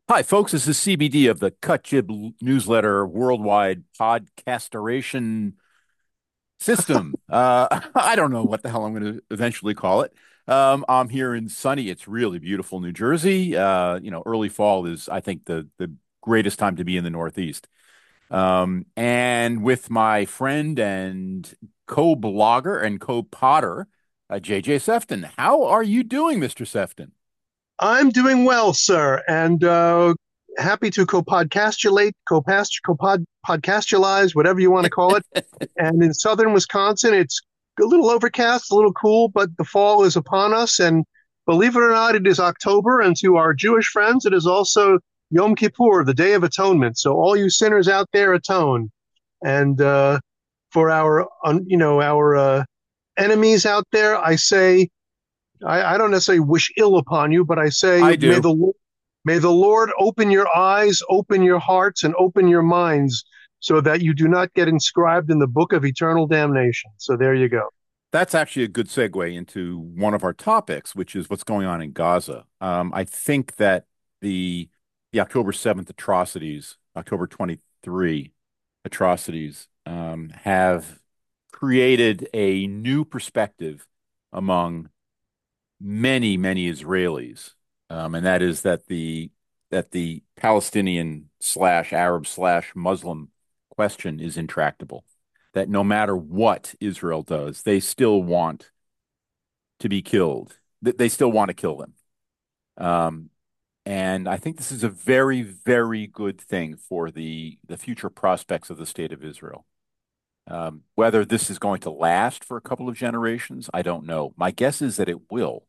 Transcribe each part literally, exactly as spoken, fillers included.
Hi, folks. This is C B D of the Cut Jib Newsletter Worldwide Podcasteration System. Uh, I don't know what the hell I'm going to eventually call it. Um, I'm here in sunny, it's really beautiful New Jersey. Uh, you know, early fall is, I think, the the greatest time to be in the Northeast. Um, and with my friend and co-blogger and co-potter, uh, J J Sefton. How are you doing, Mister Sefton? I'm doing well, sir, and uh, happy to co-podcastulate, co-past, co-pod, podcastulize, whatever you want to call it. And in southern Wisconsin, it's a little overcast, a little cool, but the fall is upon us. And believe it or not, it is October, and to our Jewish friends, it is also Yom Kippur, the Day of Atonement. So all you sinners out there, atone. And uh, for our, you know, our uh, enemies out there, I say I, I don't necessarily wish ill upon you, but I say, I may do. the may the Lord open your eyes, open your hearts, and open your minds, so that you do not get inscribed in the book of eternal damnation. So there you go. That's actually a good segue into one of our topics, which is what's going on in Gaza. Um, I think that the the October seventh atrocities, October twenty-third atrocities, um, have created a new perspective among many, many Israelis, um, and that is that the that the Palestinian slash Arab slash Muslim question is intractable. That no matter what Israel does, they still want to be killed. They still want to kill them. Um, and I think this is a very, very good thing for the the future prospects of the state of Israel. Um, whether this is going to last for a couple of generations, I don't know. My guess is that it will.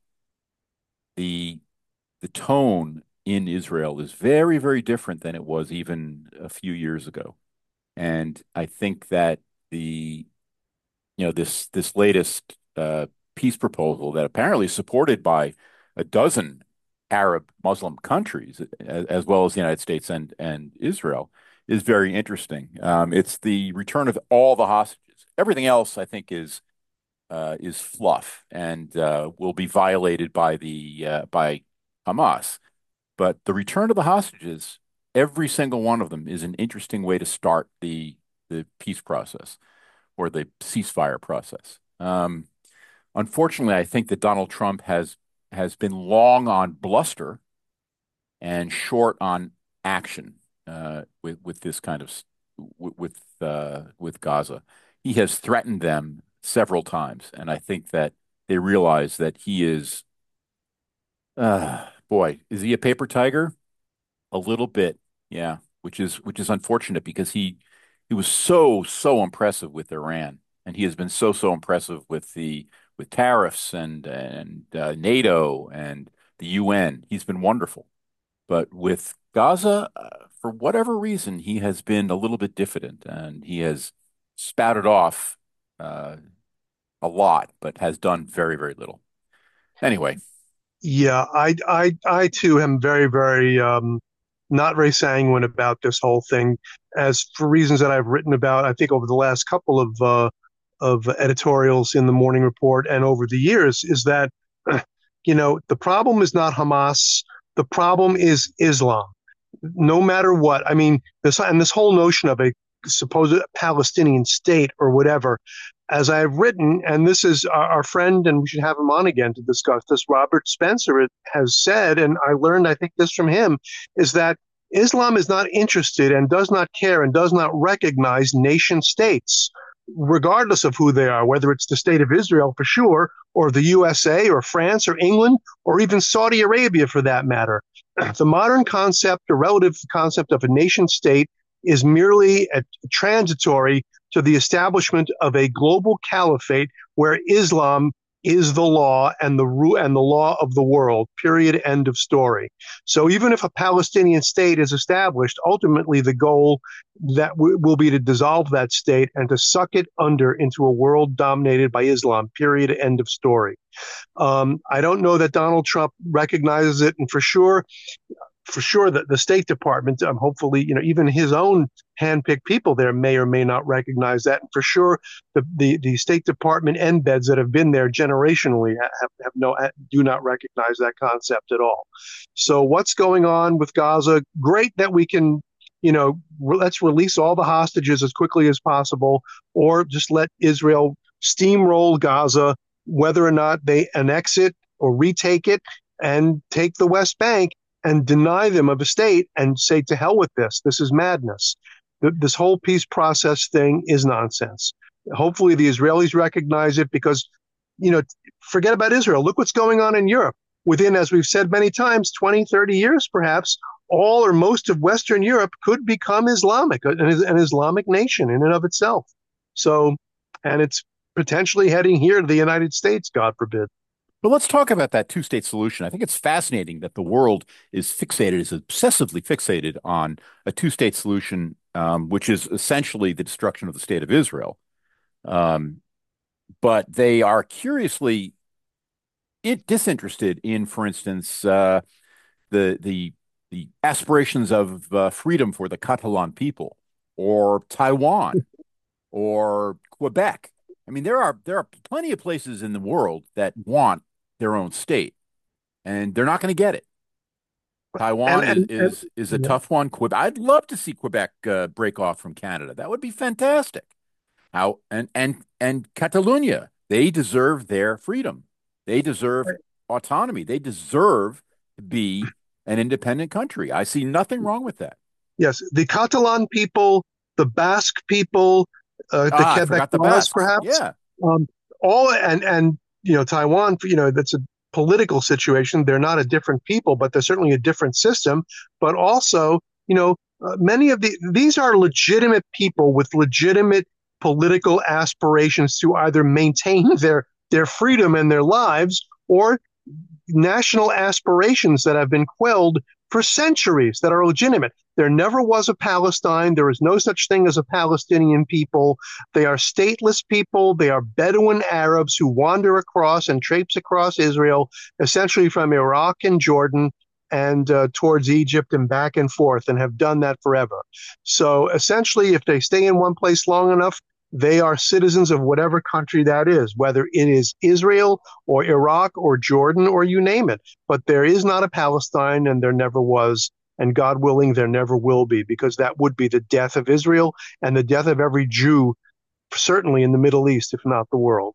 The the tone in Israel is very, very different than it was even a few years ago. And I think that the, you know, this this latest uh, peace proposal that apparently is supported by a dozen Arab Muslim countries, as, as well as the United States and and Israel, is very interesting. Um, it's the return of all the hostages. Everything else, I think, is uh, is fluff and uh, will be violated by the uh, by Hamas. But the return of the hostages, every single one of them is an interesting way to start the the peace process or the ceasefire process. Um, unfortunately, I think that Donald Trump has has been long on bluster and short on action uh, with with this kind of with uh, with Gaza. He has threatened them several times, and I think that they realize that he is, uh, boy, is he a paper tiger? A little bit, yeah, which is which is unfortunate because he he was so so impressive with Iran, and he has been so so impressive with the with tariffs and and uh, NATO and the U N. He's been wonderful, but with Gaza, uh, for whatever reason, he has been a little bit diffident, and he has spouted off uh, a lot, but has done very very little. Anyway, Yeah, I, I, I too am very, very um, not very sanguine about this whole thing, as for reasons that I've written about. I think over the last couple of uh, of editorials in the Morning Report and over the years, is that you know the problem is not Hamas. The problem is Islam. No matter what, I mean, this and this whole notion of a supposed Palestinian state or whatever, as I've written, and this is our, our friend, and we should have him on again to discuss this. Robert Spencer has said, and I learned, I think, this from him, is that Islam is not interested and does not care and does not recognize nation states, regardless of who they are, whether it's the state of Israel for sure, or the U S A, or France, or England, or even Saudi Arabia for that matter. The modern concept, or relative concept of a nation state, is merely a transitory to the establishment of a global caliphate where Islam is the law and the ru- and the law of the world. Period. End of story. So even if a Palestinian state is established, ultimately the goal that w- will be to dissolve that state and to suck it under into a world dominated by Islam. Period. End of story. Um, I don't know that Donald Trump recognizes it, and for sure, for sure that the State Department, um, hopefully, you know, even his own handpicked people there may or may not recognize that. And for sure, the, the, the State Department embeds that have been there generationally have, have no do not recognize that concept at all. So what's going on with Gaza? Great that we can, you know, re- let's release all the hostages as quickly as possible, or just let Israel steamroll Gaza, whether or not they annex it or retake it and take the West Bank and deny them of a state and say, to hell with this. This is madness. This whole peace process thing is nonsense. Hopefully, the Israelis recognize it because, you know, forget about Israel. Look what's going on in Europe. Within, as we've said many times, twenty, thirty years perhaps, all or most of Western Europe could become Islamic, an, an Islamic nation in and of itself. So, and it's potentially heading here to the United States, God forbid. But let's talk about that two-state solution. I think it's fascinating that the world is fixated, is obsessively fixated on a two-state solution, um, which is essentially the destruction of the state of Israel. Um, but they are curiously it, disinterested in, for instance, uh, the the the aspirations of uh, freedom for the Catalan people, or Taiwan, or Quebec. I mean, there are there are plenty of places in the world that want their own state, and they're not going to get it. And, Taiwan is and, and is is a yeah. tough one. Quebec, I'd love to see Quebec uh, break off from Canada. That would be fantastic. How and and and Catalonia, they deserve their freedom. They deserve autonomy. They deserve to be an independent country. I see nothing wrong with that. Yes, the Catalan people, the Basque people, uh, the Ah, I forgot the Quebecois, Basques. perhaps, Yeah, um, all and and you know Taiwan. You know that's a political situation. They're not a different people, but they're certainly a different system. But also, you know, uh, many of the these are legitimate people with legitimate political aspirations to either maintain their their freedom and their lives, or national aspirations that have been quelled for centuries that are legitimate. There never was a Palestine. There is no such thing as a Palestinian people. They are stateless people. They are Bedouin Arabs who wander across and traipse across Israel, essentially from Iraq and Jordan and uh, towards Egypt and back and forth, and have done that forever. So essentially, if they stay in one place long enough, they are citizens of whatever country that is, whether it is Israel or Iraq or Jordan or you name it. But there is not a Palestine, and there never was. And God willing, there never will be, because that would be the death of Israel and the death of every Jew, certainly in the Middle East, if not the world.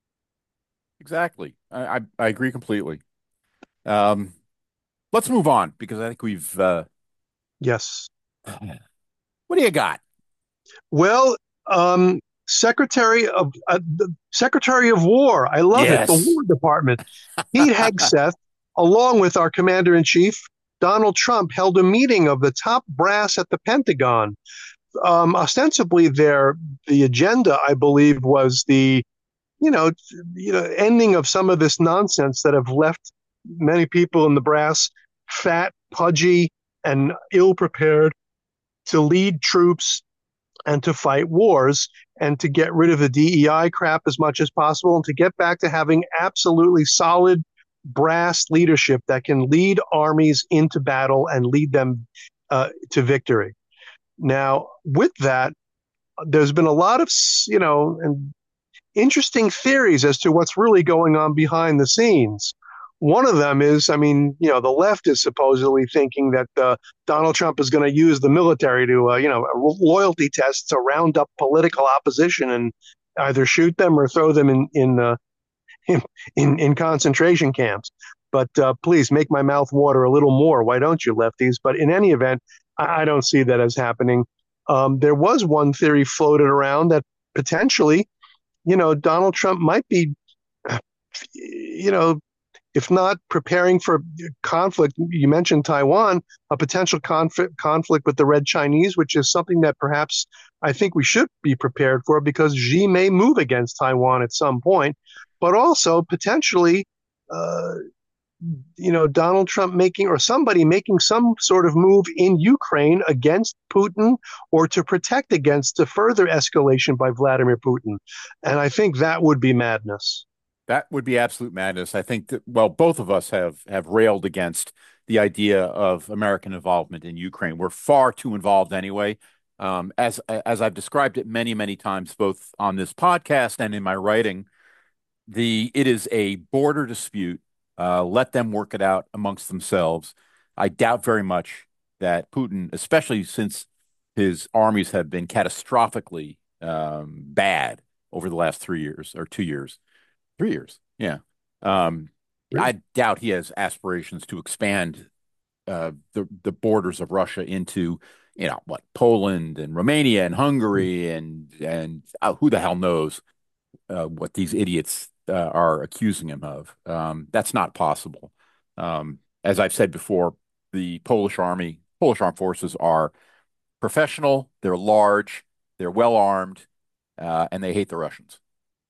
exactly. I I, I agree completely. Um, let's move on because I think we've. Uh, Yes. what do you got? Well, um, Secretary of uh, the Secretary of War, I love it. The Yes. War Department, Pete Hegseth, along with our Commander in Chief Donald Trump, held a meeting of the top brass at the Pentagon. Um, ostensibly, their the agenda, I believe, was the you know you know ending of some of this nonsense that have left many people in the brass fat, pudgy, and ill prepared to lead troops and to fight wars, and to get rid of the D E I crap as much as possible, and to get back to having absolutely solid brass leadership that can lead armies into battle and lead them uh, to victory. Now, with that, there's been a lot of, you know, and interesting theories as to what's really going on behind the scenes. One of them is, I mean, you know, the left is supposedly thinking that uh, Donald Trump is going to use the military to, uh, you know, loyalty tests to round up political opposition and either shoot them or throw them in in uh, in, in, in concentration camps. But uh, please make my mouth water a little more. Why don't you, lefties? But in any event, I, I don't see that as happening. Um, there was one theory floated around that potentially, you know, Donald Trump might be, you know, if not preparing for conflict. You mentioned Taiwan, a potential conflict conflict with the Red Chinese, which is something that perhaps I think we should be prepared for, because Xi may move against Taiwan at some point, but also potentially, uh, you know, Donald Trump making, or somebody making some sort of move in Ukraine against Putin, or to protect against the further escalation by Vladimir Putin. And I think that would be madness. That would be absolute madness. I think that, well, both of us have have railed against the idea of American involvement in Ukraine. We're far too involved anyway. Um, as as I've described it many, many times, both on this podcast and in my writing, the it is a border dispute. Uh, let them work it out amongst themselves. I doubt very much that Putin, especially since his armies have been catastrophically um, bad over the last three years or two years, three years, yeah. Um, Really? I doubt he has aspirations to expand uh, the the borders of Russia into, you know, what, Poland and Romania and Hungary and and uh, who the hell knows uh, what these idiots uh, are accusing him of. Um, that's not possible. Um, as I've said before, the Polish army, Polish armed forces are professional, they're large, they're well armed, uh, and they hate the Russians.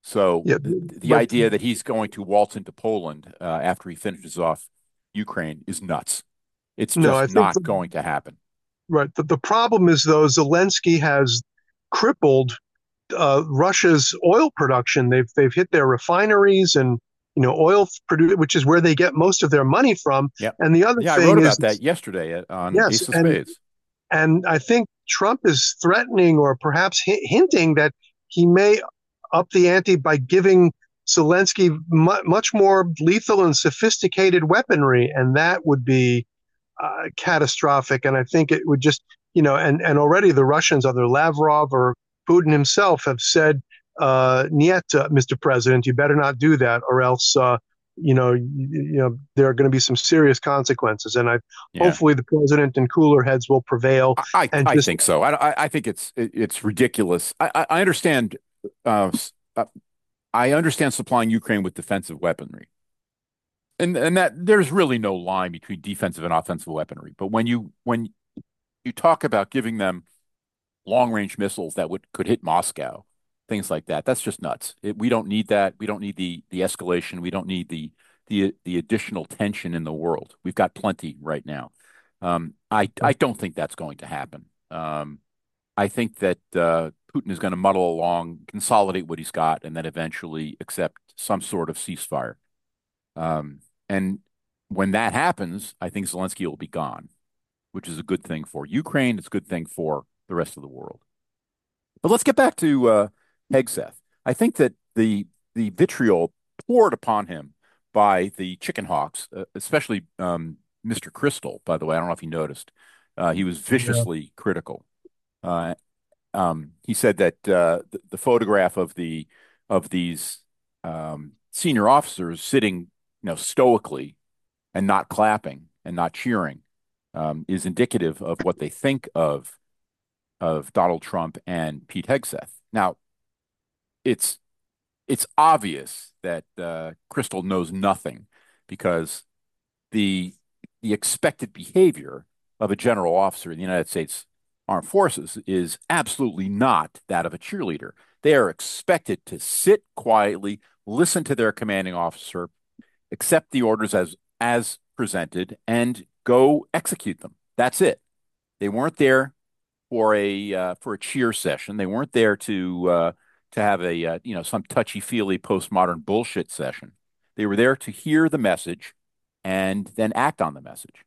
So Yeah, the, the but idea that he's going to waltz into Poland uh, after he finishes off Ukraine is nuts. It's no, just I think not going to happen. right. The, the problem is though Zelensky has crippled uh, Russia's oil production. They've they've hit their refineries and you know oil produ- which is where they get most of their money from. Yeah. And the other Yeah, I wrote thing about is that yesterday at, on yes, Ace of and Spades. and I think Trump is threatening or perhaps hi- hinting that he may up the ante by giving Zelensky mu- much more lethal and sophisticated weaponry, and that would be uh, catastrophic. And I think it would just, you know, and, and already the Russians, either Lavrov or Putin himself, have said, uh, "Niet, uh, Mister President, you better not do that, or else, uh, you know, you, you know, there are going to be some serious consequences." And I, Yeah. hopefully, the president and cooler heads will prevail I, I, and I just, think so. I, I, I think it's it, it's ridiculous. I, I, I understand uh, uh, I understand supplying Ukraine with defensive weaponry. And and that there's really no line between defensive and offensive weaponry. But when you when you talk about giving them long range missiles that would could hit Moscow, things like that. That's just nuts. It, we don't need that. We don't need the the escalation. We don't need the the the additional tension in the world. We've got plenty right now. Um, I I don't think that's going to happen. Um, I think that uh, Putin is going to muddle along, consolidate what he's got, and then eventually accept some sort of ceasefire. Um, and when that happens, I think Zelensky will be gone, which is a good thing for Ukraine. It's a good thing for the rest of the world. But let's get back to uh, Hegseth. I think that the the vitriol poured upon him by the chicken hawks, uh, especially um, Mister Crystal, by the way. I don't know if you noticed. Uh, he was yeah, viciously critical. Uh, um, he said that uh, the, the photograph of the of these um, senior officers sitting, you know, stoically and not clapping and not cheering um, is indicative of what they think of of Donald Trump and Pete Hegseth. Now, it's it's obvious that uh, Crystal knows nothing because the the expected behavior of a general officer in the United States Armed Forces is absolutely not that of a cheerleader. They are expected to sit quietly, listen to their commanding officer, accept the orders as as presented, and go execute them. That's it. They weren't there for a uh, for a cheer session. They weren't there to uh, to have a uh, you know some touchy feely postmodern bullshit session. They were there to hear the message and then act on the message.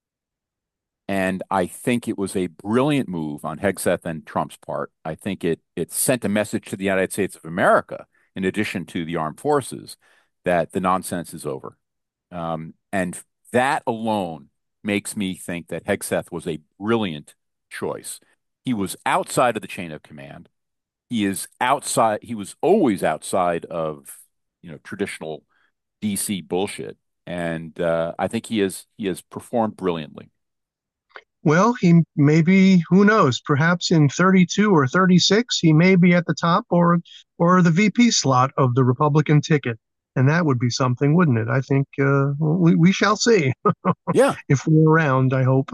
And I think it was a brilliant move on Hegseth and Trump's part. I think it it sent a message to the United States of America, in addition to the armed forces, that the nonsense is over. Um, and that alone makes me think that Hegseth was a brilliant choice. He was outside of the chain of command. He is outside. He was always outside of, you know, traditional D C bullshit. And uh, I think he has he has performed brilliantly. well, he maybe, who knows, perhaps in thirty-two or thirty-six, he may be at the top or or the V P slot of the Republican ticket. And that would be something, wouldn't it? I think uh, we, we shall see Yeah. if we're around, I hope,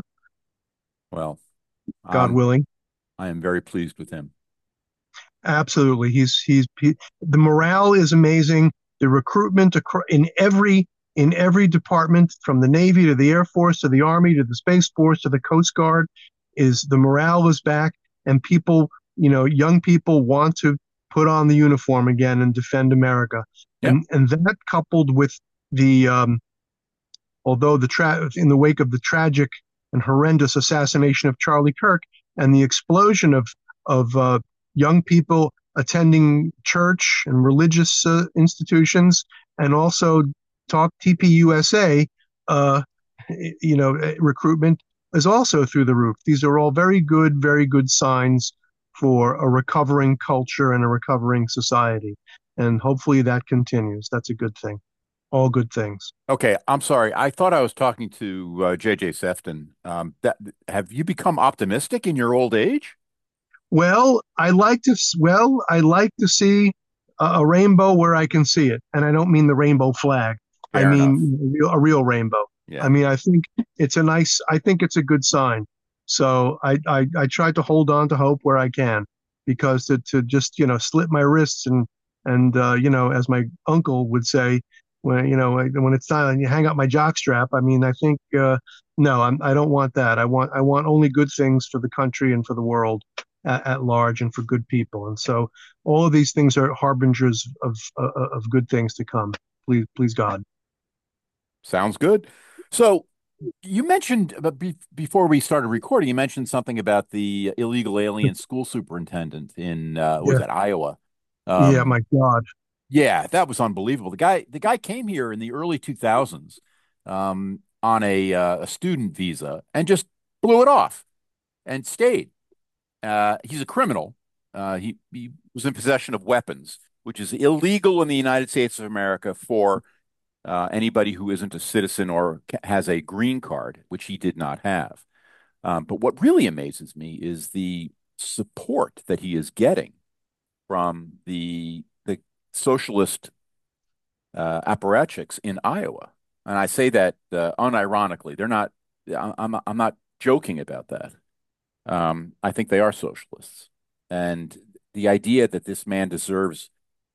Well, God um, willing. I am very pleased with him. Absolutely. He's he's he, the morale is amazing. The recruitment acro- in every in every department, from the Navy to the Air Force to the Army to the Space Force to the Coast Guard, is the morale is back, and people, you know, young people want to put on the uniform again and defend America. Yep. And and that coupled with the um, although the tra- in the wake of the tragic and horrendous assassination of Charlie Kirk and the explosion of of uh, young people attending church and religious uh, institutions, and also Talk T P U S A, uh, you know, recruitment is also through the roof. These are all very good, very good signs for a recovering culture and a recovering society. And hopefully that continues. That's a good thing. All good things. Okay, I'm sorry. I thought I was talking to uh, J J Sefton. Um, that have you become optimistic in your old age? Well, I like to well, I like to see a, a rainbow where I can see it, and I don't mean the rainbow flag. I Fair enough. mean a real, a real rainbow. I Yeah. mean, I think it's a nice. I think it's a good sign. So I I, I try to hold on to hope where I can, because to to just you know slit my wrists and and uh, you know as my uncle would say when you know when it's time you hang up my jockstrap. I mean, I think uh, no, I'm, I don't want that. I want I want only good things for the country and for the world at, at large and for good people. And so all of these things are harbingers of uh, of good things to come. Please, please God. Sounds good. So you mentioned but be before we started recording, you mentioned something about the illegal alien school superintendent in uh, was Yeah, that Iowa? yeah, Um, my God. yeah, that was unbelievable. The guy, the guy came here in the early two thousands um, on a uh, a student visa and just blew it off and stayed. Uh, he's a criminal. Uh, he he was in possession of weapons, which is illegal in the United States of America for uh, anybody who isn't a citizen or ca- has a green card, which he did not have. Um, but what really amazes me is the support that he is getting from the the socialist uh, apparatchiks in Iowa. And I say that uh, unironically. They're not. I- I'm I'm not joking about that. Um, I think they are socialists, and the idea that this man deserves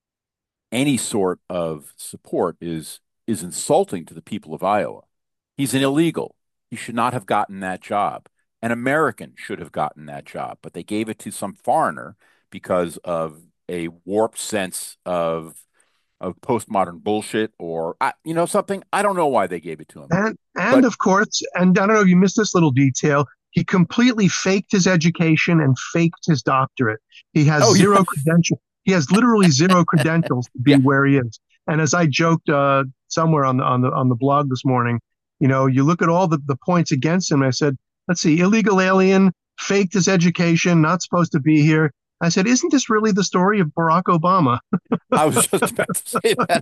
any sort of support is is insulting to the people of Iowa. He's an illegal. He should not have gotten that job. An American should have gotten that job, but they gave it to some foreigner because of a warped sense of of postmodern bullshit or I, you know something. I don't know why they gave it to him. And and But of course, and I don't know if you missed this little detail. He completely faked his education and faked his doctorate. He has oh yeah, zero credential. He has literally zero credentials to be yeah, where he is. And as I joked uh, somewhere on the on the on the blog this morning, you know, you look at all the, the points against him. And I said, let's see, illegal alien, faked his education, not supposed to be here. I said, isn't this really the story of Barack Obama? I was just about to say that.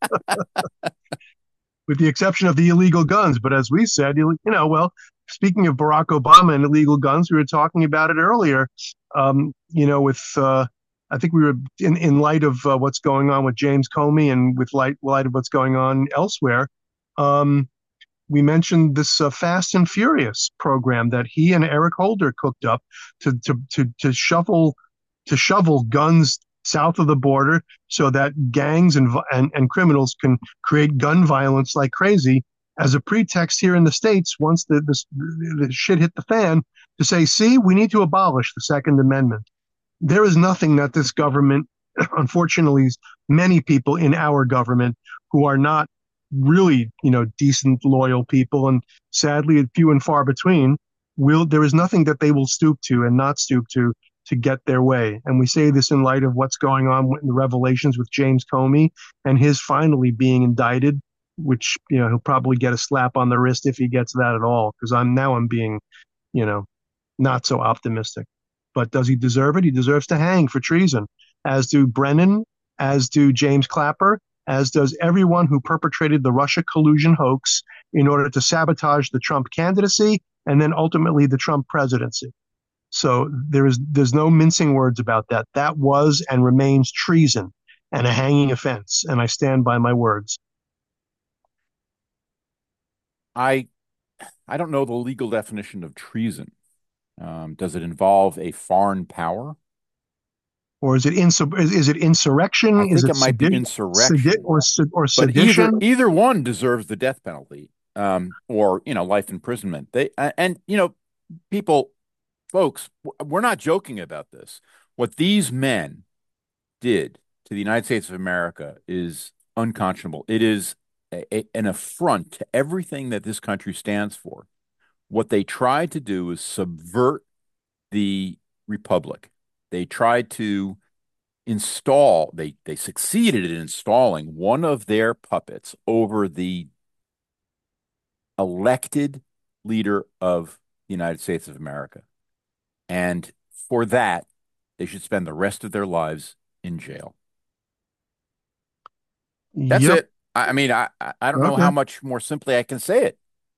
With the exception of the illegal guns. But as we said, you, you know, well, speaking of Barack Obama and illegal guns, we were talking about it earlier. Um, you know, with uh, I think we were in, in light of uh, what's going on with James Comey and with light, light of what's going on elsewhere. Um, we mentioned this uh, Fast and Furious program that he and Eric Holder cooked up to to to to shovel to shovel guns south of the border so that gangs and and, and criminals can create gun violence like crazy as a pretext here in the states once the, the the shit hit the fan to say, see, we need to abolish the Second Amendment. There is nothing that this government, unfortunately, many people in our government who are not really, you know, decent, loyal people, and sadly, few and far between, will there is nothing that they will stoop to and not stoop to to get their way. And we say this in light of what's going on in the revelations with James Comey and his finally being indicted, which you know he'll probably get a slap on the wrist if he gets that at all. Because I'm now I'm being, you know, not so optimistic. But does he deserve it? He deserves to hang for treason, as do Brennan, as do James Clapper, as does everyone who perpetrated the Russia collusion hoax in order to sabotage the Trump candidacy and then ultimately the Trump presidency. So there is there's no mincing words about that. That was and remains treason and a hanging offense, and I stand by my words. I I don't know the legal definition of treason. Um, does it involve a foreign power? Or is it insur- is, is it I insurrection? Is think it it might be sedi- sedi- insurrection, or or but either sedition? either one deserves the death penalty, um, or you know, life imprisonment. They uh, and you know, people, folks, we're not joking about this. What these men did to the United States of America is unconscionable. It is a, a- an affront to everything that this country stands for. What they tried to do is subvert the republic. They tried to install, they they succeeded in installing one of their puppets over the elected leader of the United States of America. And for that, they should spend the rest of their lives in jail. That's Yep. it. I I mean, I I I don't know how Okay. much more simply I can say it.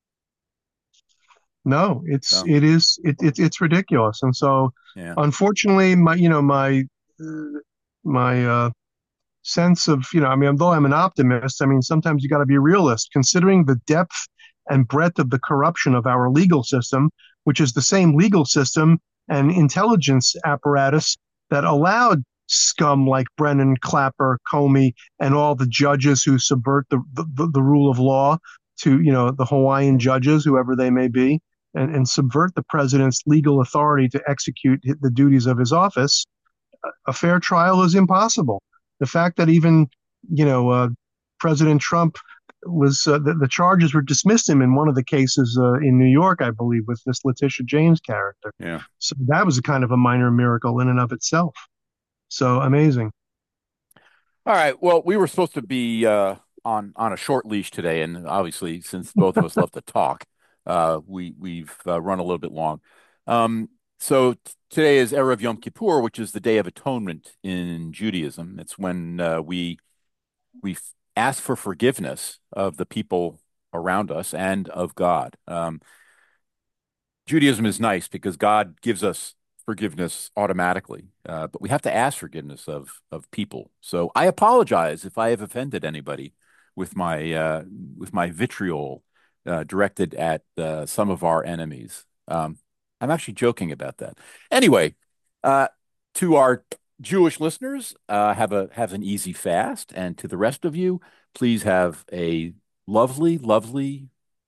No, it's So, it is it, it it's ridiculous. And so yeah. unfortunately my you know my uh, my uh sense of, you know, I mean, though I'm an optimist, I mean, sometimes you got to be a realist, considering the depth and breadth of the corruption of our legal system, which is the same legal system and intelligence apparatus that allowed scum like Brennan, Clapper, Comey, and all the judges who subvert the, the, the rule of law to, you know, the Hawaiian judges, whoever they may be, and, and subvert the president's legal authority to execute the duties of his office. A fair trial is impossible. The fact that even, you know, uh, President Trump was uh, the, the charges were dismissed him in one of the cases uh, in New York, I believe, with this Letitia James character. Yeah. So that was a kind of a minor miracle in and of itself. So amazing. All right. Well, we were supposed to be uh, on on a short leash today, and obviously, since both of us love to talk, uh, we we've uh, run a little bit long. Um, so t today is Erev Yom Kippur, which is the Day of Atonement in Judaism. It's when uh, we we f- ask for forgiveness of the people around us and of God. Um, Judaism is nice because God gives us forgiveness automatically, uh, but we have to ask forgiveness of of people. So I apologize if I have offended anybody with my uh, with my vitriol uh, directed at uh, some of our enemies. Um, I'm actually joking about that. Anyway, uh, to our Jewish listeners, uh, have a have an easy fast, and to the rest of you, please have a lovely, lovely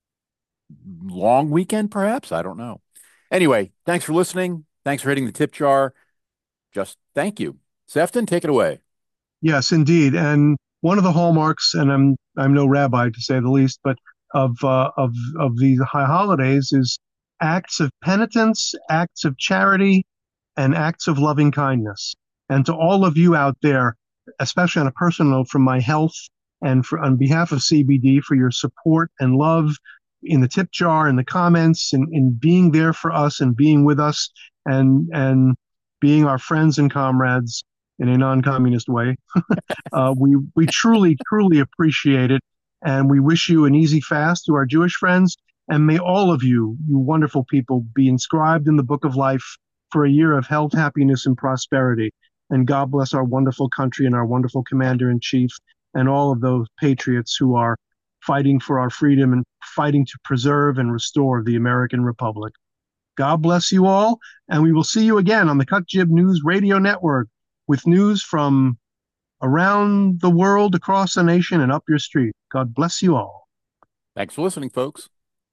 long weekend, perhaps. I don't know. Anyway, thanks for listening. Thanks for hitting the tip jar. Just thank you. Sefton, take it away. Yes, indeed. And one of the hallmarks, and I'm I'm no rabbi to say the least, but of uh, of of these high holidays is acts of penitence, acts of charity, and acts of loving kindness. And to all of you out there, especially on a personal note, from my health and for, on behalf of C B D, for your support and love in the tip jar, in the comments, and in, in being there for us and being with us and and being our friends and comrades in a non-communist way. Uh, we we truly truly appreciate it, and we wish you an easy fast to our Jewish friends. And may all of you, you wonderful people, be inscribed in the book of life for a year of health, happiness, and prosperity. And God bless our wonderful country and our wonderful commander in chief and all of those patriots who are fighting for our freedom and fighting to preserve and restore the American Republic. God bless you all, and we will see you again on the Cut Jib News Radio Network with news from around the world, across the nation, and up your street. God bless you all. Thanks for listening, folks.